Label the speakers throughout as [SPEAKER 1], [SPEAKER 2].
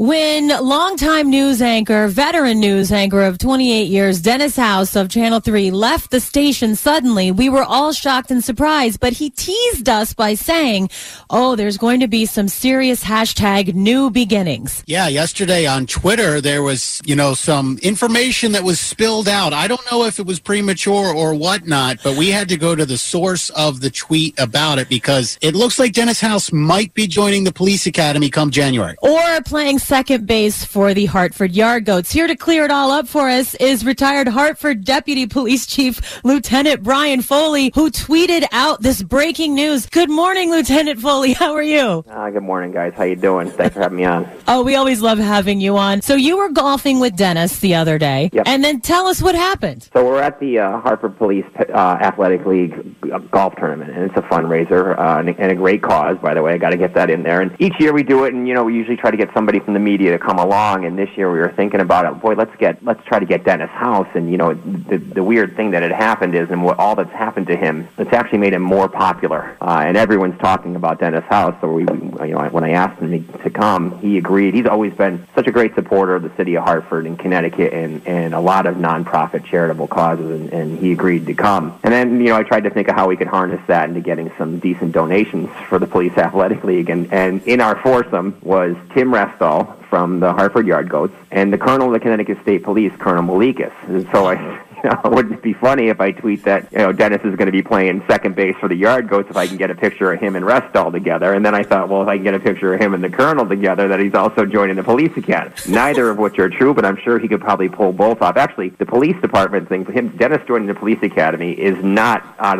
[SPEAKER 1] When longtime news anchor, veteran news anchor of 28 years, Dennis House of Channel 3 left the station suddenly, we were all shocked and surprised, but he teased us by saying, there's going to be some serious hashtag new beginnings.
[SPEAKER 2] Yeah, yesterday on Twitter, there was, some information that was spilled out. I don't know if it was premature or whatnot, but we had to go to the source of the tweet about it because it looks like Dennis House might be joining the police academy come January.
[SPEAKER 1] Or playing second base for the Hartford Yard Goats. Here to clear it all up for us is retired Hartford Deputy Police Chief Lieutenant Brian Foley, who tweeted out this breaking news. Good morning, Lieutenant Foley. How are you?
[SPEAKER 3] Good morning, guys. How you doing? Thanks for having me on.
[SPEAKER 1] Oh, we always love having you on. So you were golfing with Dennis the other day.
[SPEAKER 3] Yep.
[SPEAKER 1] And then tell us what happened.
[SPEAKER 3] So we're at the Hartford Police Athletic League golf tournament, and it's a fundraiser and a great cause, by the way. I got to get that in there. And each year we do it, and, we usually try to get somebody from the media to come along, and this year we were thinking about it. Boy, let's try to get Dennis House. And the weird thing that had happened is, and all that's happened to him, it's actually made him more popular, and everyone's talking about Dennis House. So when I asked him to come, he agreed. He's always been such a great supporter of the city of Hartford and Connecticut and a lot of nonprofit charitable causes, and he agreed to come. And then I tried to think of how we could harness that into getting some decent donations for the Police Athletic League, and in our foursome was Tim Restall from the Hartford Yard Goats and the Colonel of the Connecticut State Police, Colonel Malikas. And so wouldn't it be funny if I tweet that Dennis is going to be playing second base for the Yard Goats if I can get a picture of him and Restall together? And then I thought, well, if I can get a picture of him and the Colonel together, that he's also joining the police academy. Neither of which are true, but I'm sure he could probably pull both off. Actually, the police department thing for him, Dennis joining the police academy, is not out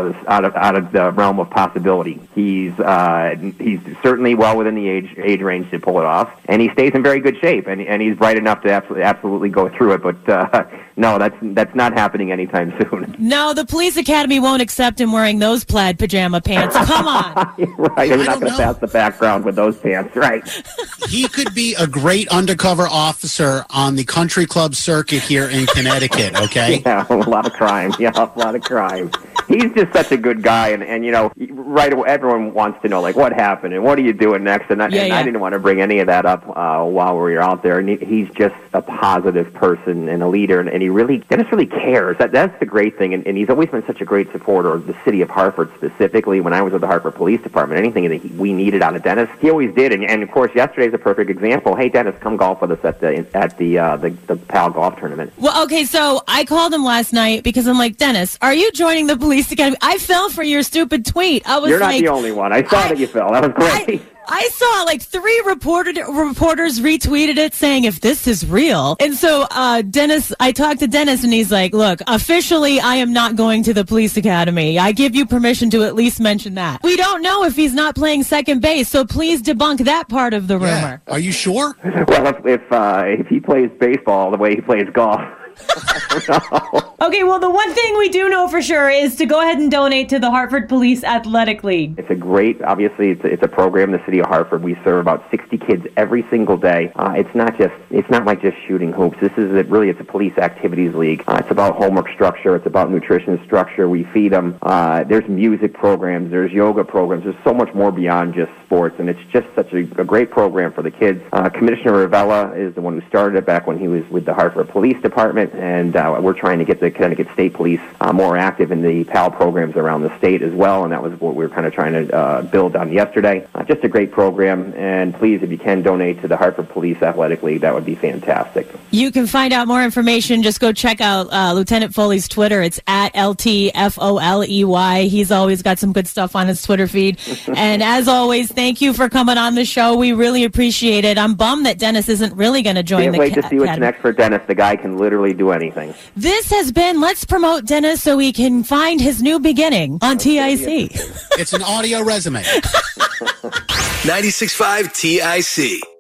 [SPEAKER 3] of the realm of possibility. He's certainly well within the age range to pull it off, and he stays in very good shape, and he's bright enough to absolutely go through it. But no, that's not happening anytime soon.
[SPEAKER 1] No, the police academy won't accept him wearing those plaid pajama pants. Come on.
[SPEAKER 3] Right, you're not going to pass the background with those pants, right?
[SPEAKER 2] He could be a great undercover officer on the country club circuit here in Connecticut, okay?
[SPEAKER 3] Yeah, a lot of crime. Yeah, a lot of crime. He's just such a good guy, and right away, everyone wants to know, what happened, and what are you doing next? And I didn't want to bring any of that up while we were out there, and he's just a positive person and a leader, and Dennis really cares. That's the great thing, and he's always been such a great supporter of the city of Hartford specifically. When I was with the Hartford Police Department, anything that we needed out of Dennis, he always did, and of course, yesterday's a perfect example. Hey, Dennis, come golf with us at the PAL golf tournament.
[SPEAKER 1] Well, okay, so I called him last night because I'm like, Dennis, are you joining the police academy? I fell for your stupid tweet.
[SPEAKER 3] You're not the only one. I saw that you fell. That was great.
[SPEAKER 1] I saw 3 reporters retweeted it saying, if this is real. And so Dennis, I talked to Dennis and he's like, look, officially I am not going to the police academy. I give you permission to at least mention that. We don't know if he's not playing second base, so please debunk that part of the rumor.
[SPEAKER 2] Are you sure?
[SPEAKER 3] Well, if he plays baseball the way he plays golf.
[SPEAKER 1] Okay, well, the one thing we do know for sure is to go ahead and donate to the Hartford Police Athletic League.
[SPEAKER 3] It's a program in the city of Hartford. We serve about 60 kids every single day. It's not like just shooting hoops. It's a police activities league. It's about homework structure. It's about nutrition structure. We feed them. There's music programs. There's yoga programs. There's so much more beyond just sports, and it's just such a great program for the kids. Commissioner Ravella is the one who started it back when he was with the Hartford Police Department, and we're trying to get the Connecticut State Police more active in the PAL programs around the state as well, and that was what we were kind of trying to build on yesterday. Just a great program, and please, if you can donate to the Hartford Police Athletic League, that would be fantastic.
[SPEAKER 1] You can find out more information. Just go check out Lieutenant Foley's Twitter. It's at LTFOLEY. He's always got some good stuff on his Twitter feed. And as always, thank you for coming on the show. We really appreciate it. I'm bummed that Dennis isn't really going to join the
[SPEAKER 3] Can't wait to see what's next for Dennis. The guy can literally do anything.
[SPEAKER 1] This has been Let's Promote Dennis so he can find his new beginning on TIC.
[SPEAKER 2] It's an audio resume.
[SPEAKER 4] 96.5 TIC.